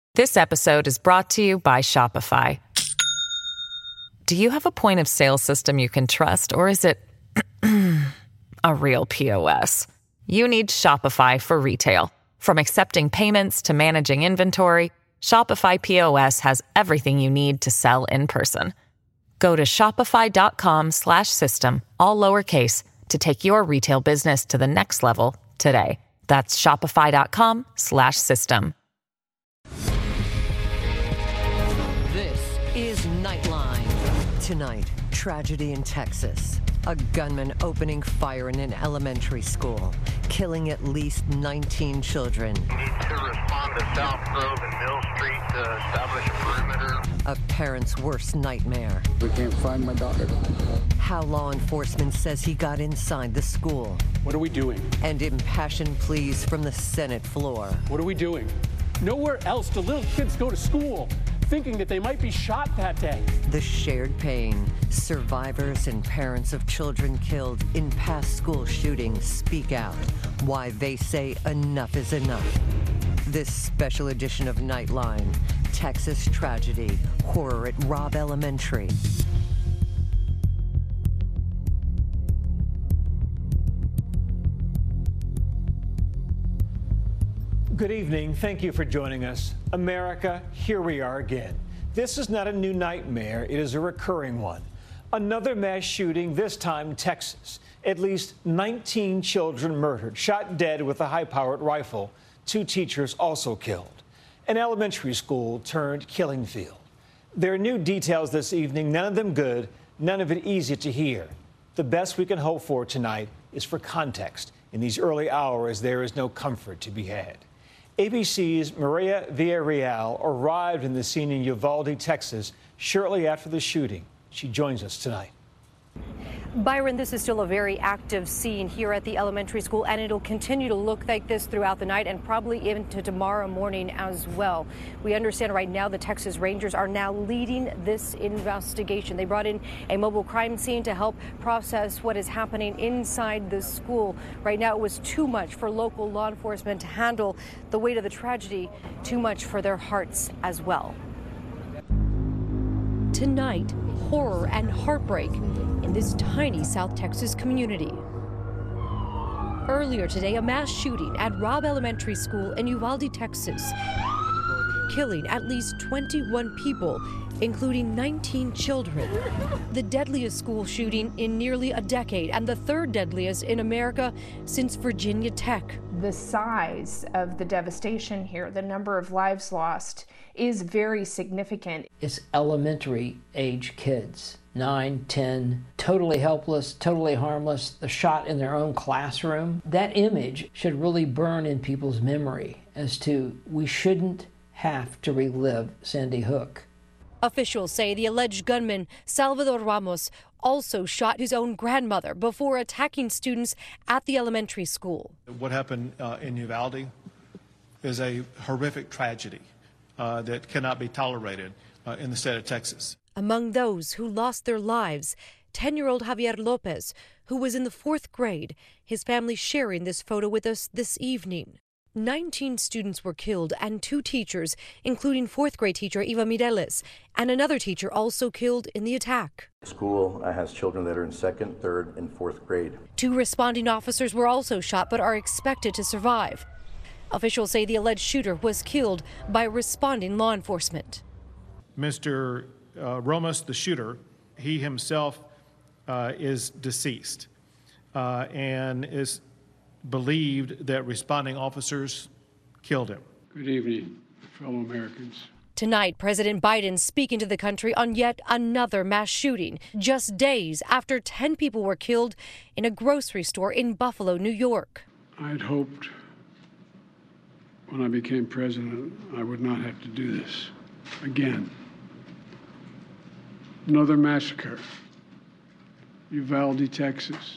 This episode is brought to you by Shopify. Do you have a point of sale system you can trust, or is it a real POS? You need Shopify for retail. From accepting payments to managing inventory, Shopify POS has everything you need to sell in person. Go to shopify.com/system, all lowercase, to take your retail business to the next level today. That's shopify.com/system. This is Nightline. Tonight, tragedy in Texas. A gunman opening fire in an elementary school, killing at least 19 children. We need to respond to South Grove and Mill Street to establish a perimeter. A parent's worst nightmare. We can't find my daughter. How law enforcement says he got inside the school. What are we doing? And impassioned pleas from the Senate floor. What are we doing? Nowhere else do little kids go to school thinking that they might be shot that day. The shared pain. Survivors and parents of children killed in past school shootings speak out. Why they say enough is enough. This special edition of Nightline, Texas tragedy, horror at Robb Elementary. Good evening. Thank you for joining us. America, here we are again. This is not a new nightmare. It is a recurring one. Another mass shooting, this time Texas. At least 19 children murdered, shot dead with a high-powered rifle. 2 teachers also killed. An elementary school turned killing field. There are new details this evening, none of them good, none of it easy to hear. The best we can hope for tonight is for context. In these early hours, there is no comfort to be had. ABC's Maria Villarreal arrived in the scene in Uvalde, Texas, shortly after the shooting. She joins us tonight. Byron, this is still a very active scene here at the elementary school, and it'll continue to look like this throughout the night and probably into tomorrow morning as well. We understand right now the Texas Rangers are now leading this investigation. They brought in a mobile crime scene to help process what is happening inside the school. Right now, it was too much for local law enforcement to handle the weight of the tragedy, too much for their hearts as well. Tonight, horror and heartbreak in this tiny South Texas community. Earlier today, a mass shooting at Robb Elementary School in Uvalde, Texas, killing at least 21 people, including 19 children. The deadliest school shooting in nearly a decade and the third deadliest in America since Virginia Tech. The size of the devastation here, the number of lives lost, is very significant. It's elementary age kids, 9, 10, totally helpless, totally harmless, they're shot in their own classroom. That image should really burn in people's memory as to we shouldn't have to relive Sandy Hook. Officials say the alleged gunman, Salvador Ramos, also shot his own grandmother before attacking students at the elementary school. What happened in Uvalde is a horrific tragedy that cannot be tolerated in the state of Texas. Among those who lost their lives, 10-year-old Javier Lopez, who was in the 4th grade, his family sharing this photo with us this evening. 19 students were killed and 2 teachers, including 4th grade teacher Eva Mireles, and another teacher also killed in the attack. The school has children that are in 2nd, 3rd, and 4th grade. 2 responding officers were also shot but are expected to survive. Officials say the alleged shooter was killed by responding law enforcement. Mr. Ramos, the shooter, he himself is deceased and is believed that responding officers killed him. Good evening, fellow Americans. Tonight, President Biden speaking to the country on yet another mass shooting, just days after 10 people were killed in a grocery store in Buffalo, New York. I had hoped when I became president I would not have to do this again. Another massacre, Uvalde, Texas.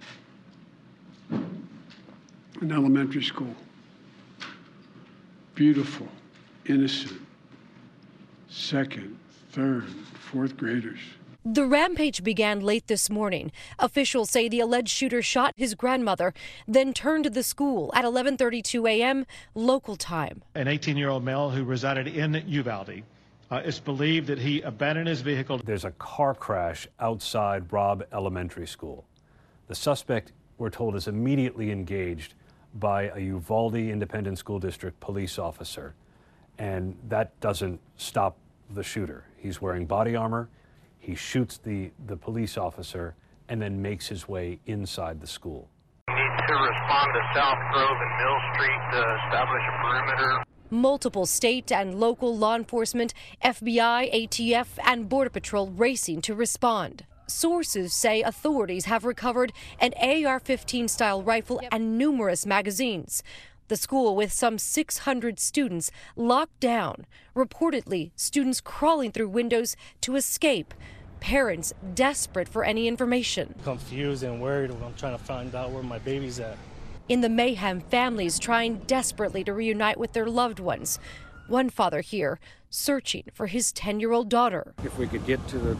An elementary school. Beautiful, innocent, 2nd, 3rd, 4th graders. The rampage began late this morning. Officials say the alleged shooter shot his grandmother, then turned to the school at 11:32 a.m. local time. An 18-year-old male who resided in Uvalde. It's believed that he abandoned his vehicle. There's a car crash outside Robb Elementary School. The suspect, we're told, is immediately engaged by a Uvalde Independent School District police officer, and that doesn't stop the shooter. He's wearing body armor. He shoots the police officer and then makes his way inside the school. We need to respond to South Grove and Mill Street to establish a perimeter. Multiple state and local law enforcement, FBI, ATF, and Border Patrol racing to respond. Sources say authorities have recovered an AR-15 style rifle and numerous magazines. The school, with some 600 students, locked down. Reportedly, students crawling through windows to escape. Parents desperate for any information. Confused and worried when I'm trying to find out where my baby's at. In the mayhem, families trying desperately to reunite with their loved ones. One father here searching for his 10-year-old daughter. If we could get to the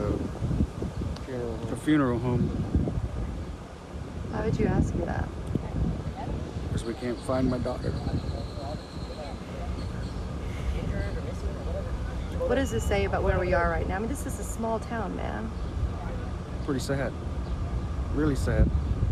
funeral home. Why would you ask me that? Because we can't find my daughter. What does this say about where we are right now? I mean, this is a small town, man. Pretty sad. Really sad.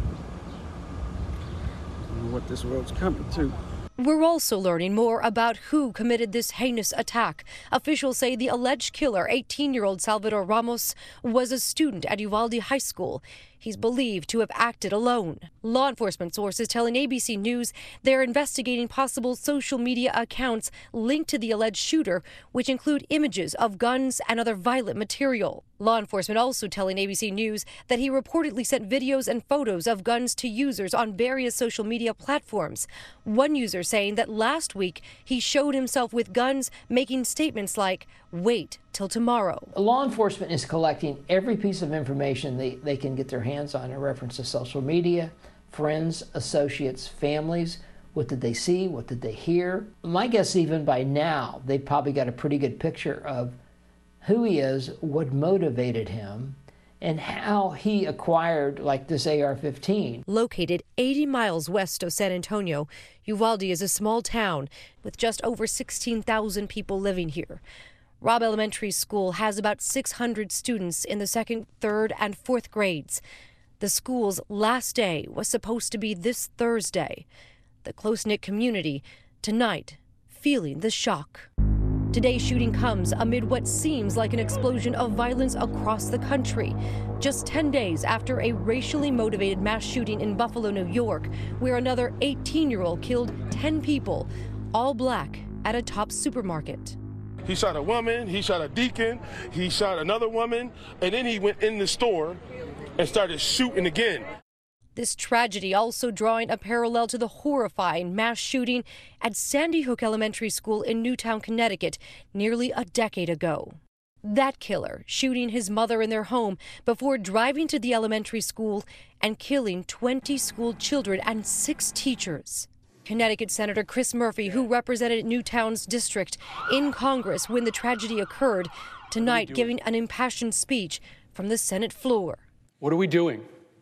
I don't know what this world's coming to. We're also learning more about who committed this heinous attack. Officials say the alleged killer, 18-year-old Salvador Ramos, was a student at Uvalde High School. He's believed to have acted alone. Law enforcement sources telling ABC News they're investigating possible social media accounts linked to the alleged shooter, which include images of guns and other violent material. Law enforcement also telling ABC News that he reportedly sent videos and photos of guns to users on various social media platforms. One user saying that last week he showed himself with guns, making statements like, "Wait till tomorrow." Law enforcement is collecting every piece of information they can get their hands on in reference to social media, friends, associates, families. What did they see? What did they hear? My guess, even by now, they've probably got a pretty good picture of who he is, what motivated him, and how he acquired, like, this AR-15. Located 80 miles west of San Antonio, Uvalde is a small town with just over 16,000 people living here. Robb Elementary School has about 600 students in the 2nd, 3rd, and 4th grades. The school's last day was supposed to be this Thursday. The close-knit community, tonight, feeling the shock. Today's shooting comes amid what seems like an explosion of violence across the country, just 10 days after a racially motivated mass shooting in Buffalo, New York, where another 18-year-old killed 10 people, all black, at a Tops supermarket. He shot a woman, he shot a deacon, he shot another woman, and then he went in the store and started shooting again. This tragedy also drawing a parallel to the horrifying mass shooting at Sandy Hook Elementary School in Newtown, Connecticut, nearly a decade ago. That killer shooting his mother in their home before driving to the elementary school and killing 20 school children and 6 teachers. Connecticut Senator Chris Murphy, who represented Newtown's district in Congress when the tragedy occurred, tonight giving an impassioned speech from the Senate floor. What are we doing?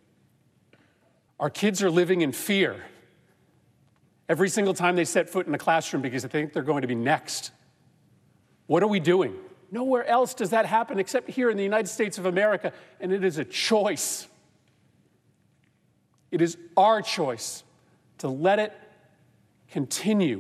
Our kids are living in fear every single time they set foot in a classroom because they think they're going to be next. What are we doing? Nowhere else does that happen except here in the United States of America, and it is a choice. It is our choice to let it continue.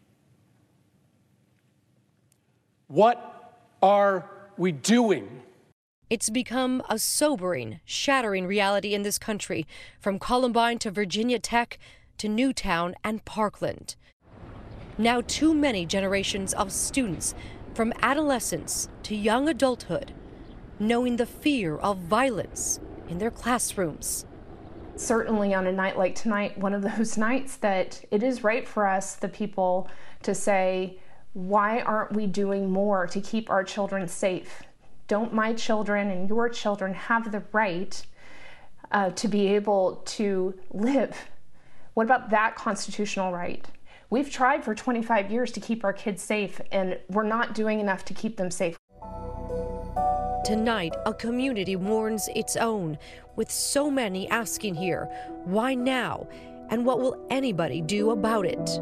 What are we doing? It's become a sobering, shattering reality in this country, from Columbine to Virginia Tech to Newtown and Parkland. Now too many generations of students, from adolescence to young adulthood, knowing the fear of violence in their classrooms. Certainly on a night like tonight, one of those nights that it is right for us, the people, to say, why aren't we doing more to keep our children safe? Don't my children and your children have the right to be able to live? What about that constitutional right? We've tried for 25 years to keep our kids safe, and we're not doing enough to keep them safe. Tonight, a community mourns its own, with so many asking here, why now? And what will anybody do about it?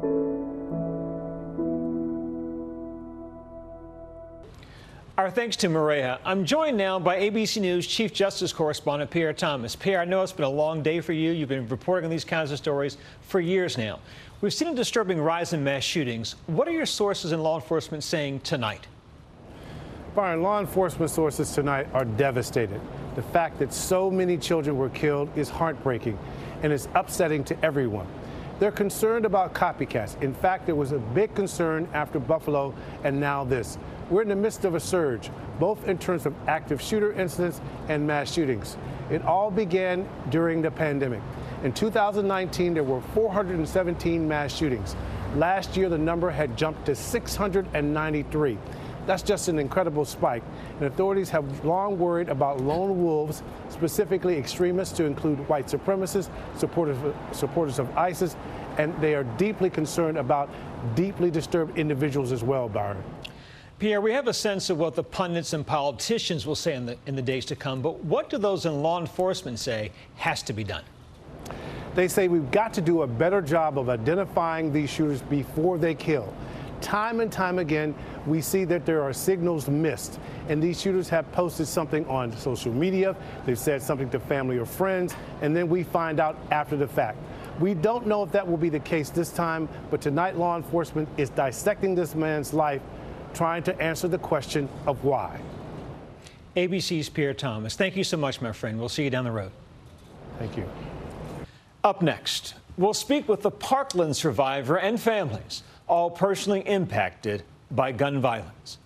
Our thanks to Maria. I'm joined now by ABC News Chief Justice Correspondent Pierre Thomas. Pierre, I know it's been a long day for you. You've been reporting on these kinds of stories for years now. We've seen a disturbing rise in mass shootings. What are your sources in law enforcement saying tonight? Byron, law enforcement sources tonight are devastated. The fact that so many children were killed is heartbreaking, and it's upsetting to everyone. They're concerned about copycats. In fact, there was a big concern after Buffalo, and now this. We're in the midst of a surge, both in terms of active shooter incidents and mass shootings. It all began during the pandemic. In 2019, there were 417 mass shootings. Last year, the number had jumped to 693. That's just an incredible spike. And authorities have long worried about lone wolves, specifically extremists to include white supremacists, supporters of ISIS, and they are deeply concerned about deeply disturbed individuals as well, Byron. Pierre, we have a sense of what the pundits and politicians will say in the days to come, but what do those in law enforcement say has to be done? They say we've got to do a better job of identifying these shooters before they kill. Time and time again, we see that there are signals missed, and these shooters have posted something on social media, they've said something to family or friends, and then we find out after the fact. We don't know if that will be the case this time, but tonight law enforcement is dissecting this man's life, trying to answer the question of why. ABC's Pierre Thomas. Thank you so much, my friend. We'll see you down the road. Thank you. Up next, we'll speak with the Parkland survivor and families, all personally impacted by gun violence.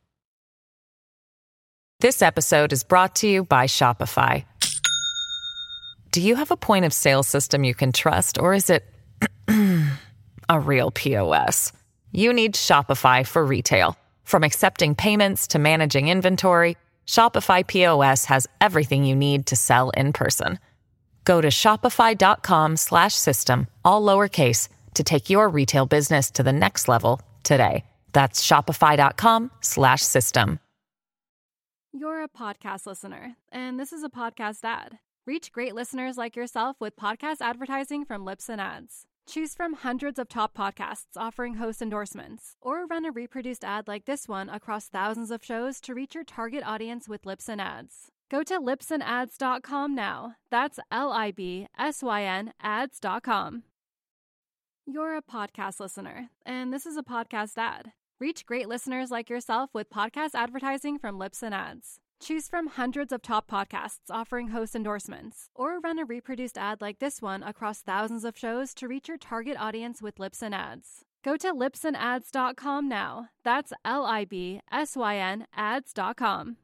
This episode is brought to you by Shopify. Do you have a point of sale system you can trust, or is it a real POS? You need Shopify for retail. From accepting payments to managing inventory, Shopify POS has everything you need to sell in person. Go to shopify.com/system, all lowercase, to take your retail business to the next level today. That's shopify.com/system. You're a podcast listener, and this is a podcast ad. Reach great listeners like yourself with podcast advertising from Libsyn Ads. Choose from hundreds of top podcasts offering host endorsements, or run a reproduced ad like this one across thousands of shows to reach your target audience with Libsyn Ads. Go to libsynads.com now. That's LIBSYN ads.com. You're a podcast listener, and this is a podcast ad. Reach great listeners like yourself with podcast advertising from Libsyn Ads. Choose from hundreds of top podcasts offering host endorsements, or run a reproduced ad like this one across thousands of shows to reach your target audience with Libsyn Ads. Go to libsynads.com now. That's LIBSYN ads.com.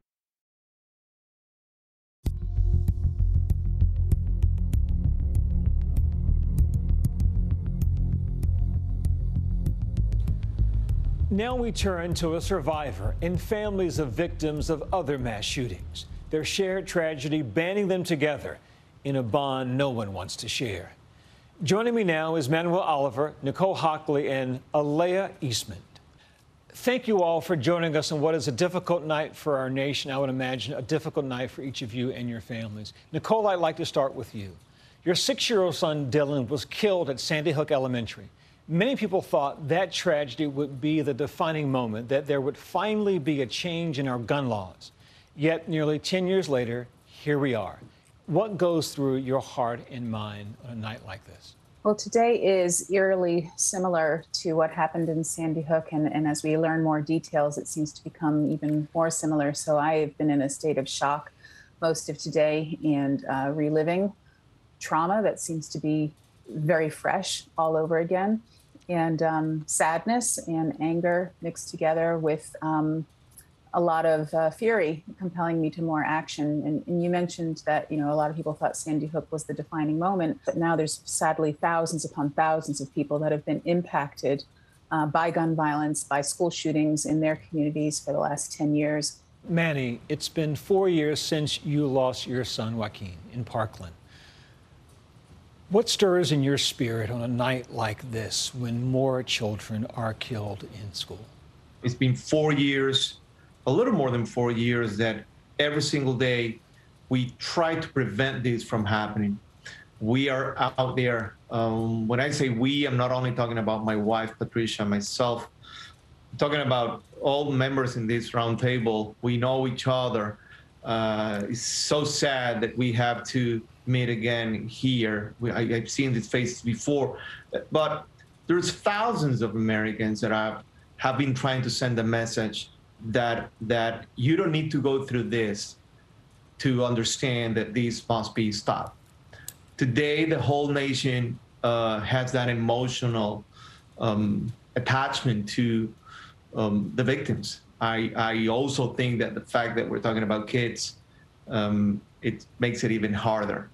Now we turn to a survivor and families of victims of other mass shootings. Their shared tragedy banding them together in a bond no one wants to share. Joining me now is Manuel Oliver, Nicole Hockley, and Alea Eastman. Thank you all for joining us on what is a difficult night for our nation. I would imagine a difficult night for each of you and your families. Nicole, I'd like to start with you. Your 6-year-old son, Dylan, was killed at Sandy Hook Elementary. Many people thought that tragedy would be the defining moment, that there would finally be a change in our gun laws. Yet, nearly 10 years later, here we are. What goes through your heart and mind on a night like this? Well, today is eerily similar to what happened in Sandy Hook, and as we learn more details, it seems to become even more similar. So I have been in a state of shock most of today and reliving trauma that seems to be very fresh all over again. And sadness and anger mixed together with a lot of fury compelling me to more action. And you mentioned that, a lot of people thought Sandy Hook was the defining moment, but now there's sadly thousands upon thousands of people that have been impacted by gun violence, by school shootings in their communities for the last 10 years. Manny, it's been 4 years since you lost your son, Joaquin, in Parkland. What stirs in your spirit on a night like this when more children are killed in school? It's been 4 years, a little more than 4 years, that every single day, we try to prevent this from happening. We are out there. When I say we, I'm not only talking about my wife, Patricia, myself, I'm talking about all members in this round table. We know each other. It's so sad that we have to meet again here. I've seen these faces before, but there's thousands of Americans that have been trying to send a message that you don't need to go through this to understand that this must be stopped. Today, the whole nation has that emotional attachment to the victims. I also think that the fact that we're talking about kids, it makes it even harder.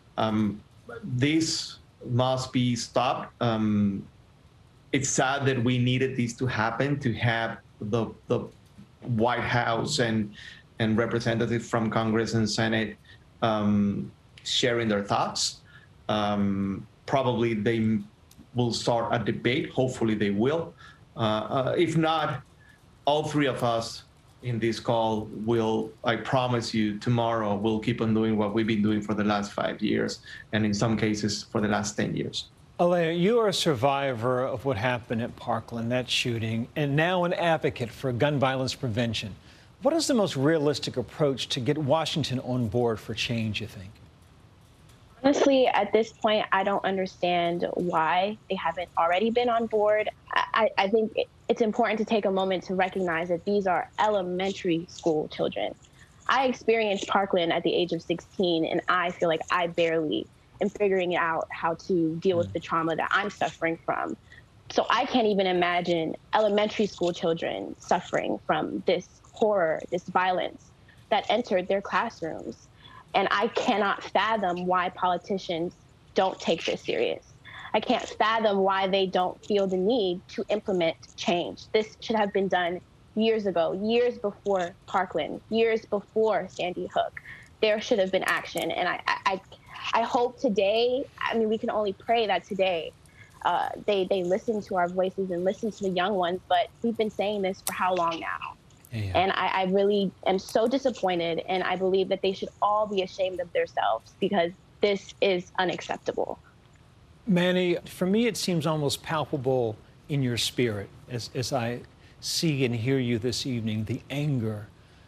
This must be stopped. It's sad that we needed this to happen, to have the White House and representatives from Congress and Senate sharing their thoughts. Probably they will start a debate. Hopefully they will. If not, all three of us in this call will, I promise you, tomorrow we'll keep on doing what we've been doing for the last 5 years, and in some cases for the last 10 years. Alea, you are a survivor of what happened at Parkland, that shooting, and now an advocate for gun violence prevention. What is the most realistic approach to get Washington on board for change, you think? Honestly, at this point, I don't understand why they haven't already been on board. I think it's important to take a moment to recognize that these are elementary school children. I experienced Parkland at the age of 16, and I feel like I barely am figuring out how to deal with the trauma that I'm suffering from. So I can't even imagine elementary school children suffering from this horror, this violence that entered their classrooms. And I cannot fathom why politicians don't take this serious. I can't fathom why they don't feel the need to implement change. This should have been done years ago, years before Parkland, years before Sandy Hook. There should have been action. And I hope today, I mean, we can only pray that today they listen to our voices and listen to the young ones, but we've been saying this for how long now? Yeah. And I really am so disappointed, and I believe that they should all be ashamed of themselves because this is unacceptable. Manny, for me, it seems almost palpable in your spirit as I see and hear you this evening, the anger.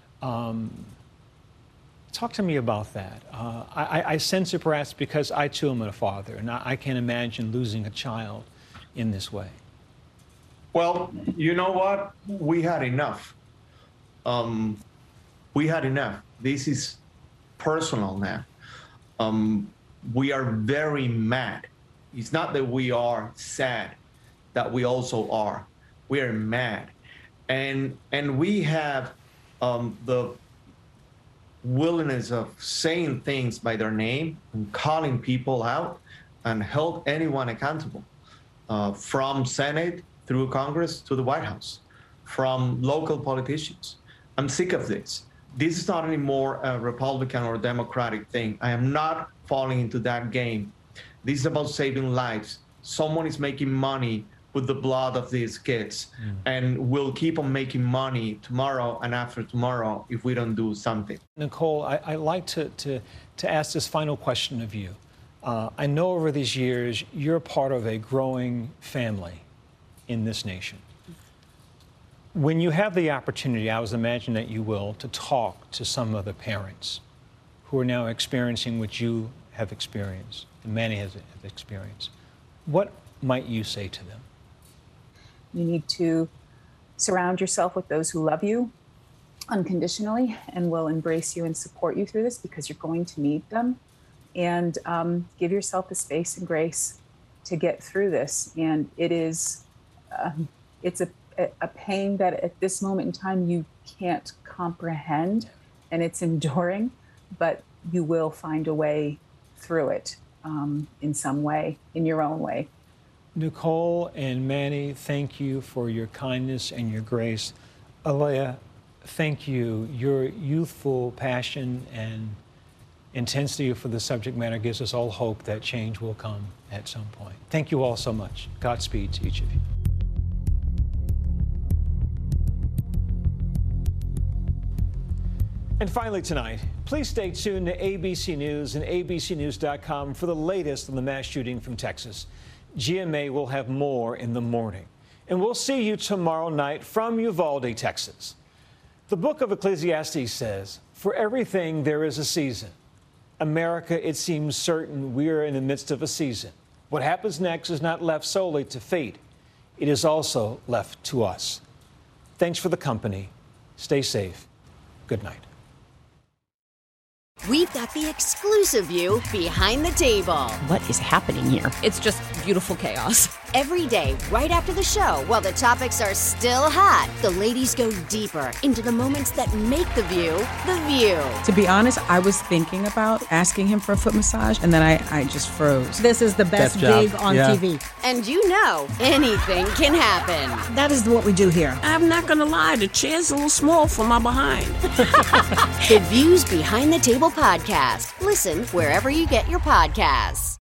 Talk to me about that. I sense it perhaps because I, too, am a father, and I can't imagine losing a child in this way. Well, you know what? We had enough. We had enough. This is personal now. We are very mad. It's not that we are sad, that we also are. We are mad. And we have the willingness of saying things by their name and calling people out and hold anyone accountable, from Senate through Congress to the White House, from local politicians. I'm sick of this. This is not anymore a Republican or Democratic thing. I am not falling into that game. This is about saving lives. Someone is making money with the blood of these kids, and we'll keep on making money tomorrow and after tomorrow if we don't do something. Nicole, I'd like to ask this final question of you. I know over these years you're part of a growing family in this nation. When you have the opportunity, I was imagining that you will, to talk to some of the parents who are now experiencing what you have experienced, and Manny has experienced, what might you say to them? You need to surround yourself with those who love you unconditionally and will embrace you and support you through this, because you're going to need them. And give yourself the space and grace to get through this. And it is, it's a pain that at this moment in time you can't comprehend, and it's enduring, but you will find a way through it in some way, in your own way. Nicole and Manny, thank you for your kindness and your grace. Alea, thank you. Your youthful passion and intensity for the subject matter gives us all hope that change will come at some point. Thank you all so much. Godspeed to each of you. And finally tonight, please stay tuned to ABC News and abcnews.com for the latest on the mass shooting from Texas. GMA will have more in the morning. And we'll see you tomorrow night from Uvalde, Texas. The book of Ecclesiastes says, "For everything there is a season." America, it seems certain we are in the midst of a season. What happens next is not left solely to fate. It is also left to us. Thanks for the company. Stay safe. Good night. We've got the exclusive view behind the table. What is happening here? It's just beautiful chaos. Every day, right after the show, while the topics are still hot, the ladies go deeper into the moments that make The View, The View. To be honest, I was thinking about asking him for a foot massage, and then I just froze. This is the best gig on TV. And you know, anything can happen. That is what we do here. I'm not going to lie, the chair's a little small for my behind. The Views Behind the Table podcast. Listen wherever you get your podcasts.